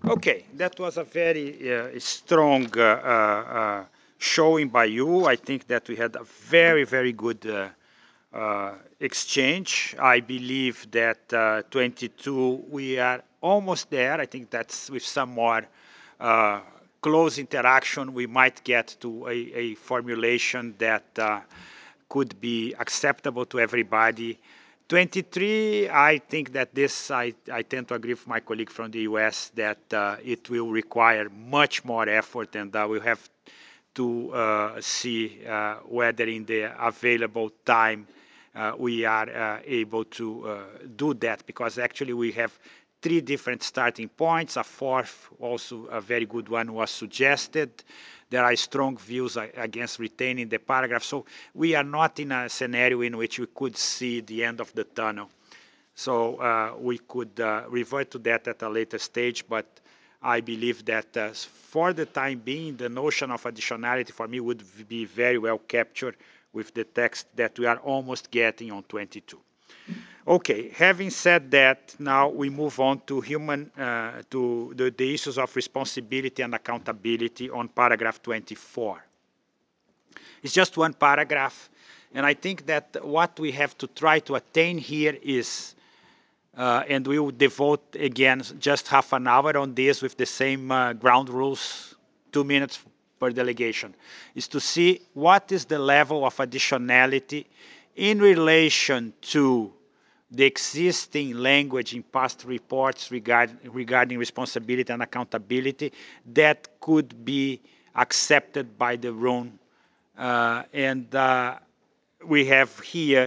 Okay, that was a very strong showing by you. I think that we had a very, very good exchange. I believe that 22, we are almost there. I think that's with some more uh, close interaction, we might get to a formulation that could be acceptable to everybody. 23, I think that this, I tend to agree with my colleague from the US that it will require much more effort, and we'll have to see whether in the available time we are able to do that, because actually we have three different starting points. A fourth, also a very good one, was suggested. There are strong views against retaining the paragraph. So we are not in a scenario in which we could see the end of the tunnel. So we could revert to that at a later stage, but I believe that for the time being, the notion of additionality for me would be very well captured with the text that we are almost getting on 22. Okay, having said that, now we move on to the issues of responsibility and accountability on paragraph 24. It's just one paragraph, and I think that what we have to try to attain here is and we will devote again just half an hour on this with the same ground rules, 2 minutes per delegation, is to see what is the level of additionality in relation to the existing language in past reports regarding responsibility and accountability that could be accepted by the room. And we have here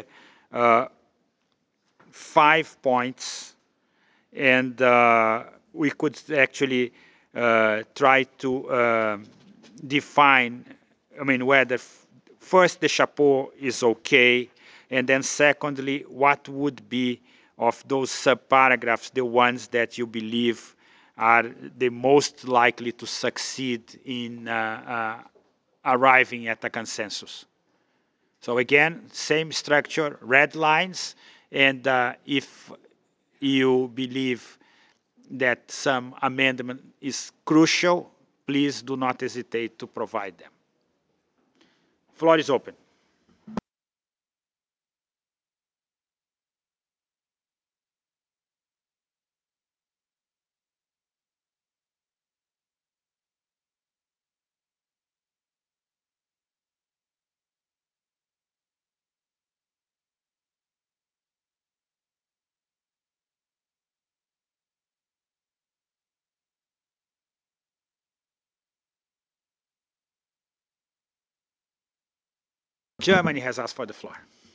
5 points, and we could actually try to define, I mean, whether first the chapeau is okay, and then secondly, what would be of those subparagraphs the ones that you believe are the most likely to succeed in arriving at a consensus. So again, same structure, red lines, and if you believe that some amendment is crucial, please do not hesitate to provide them. Floor is open. Germany has asked for the floor.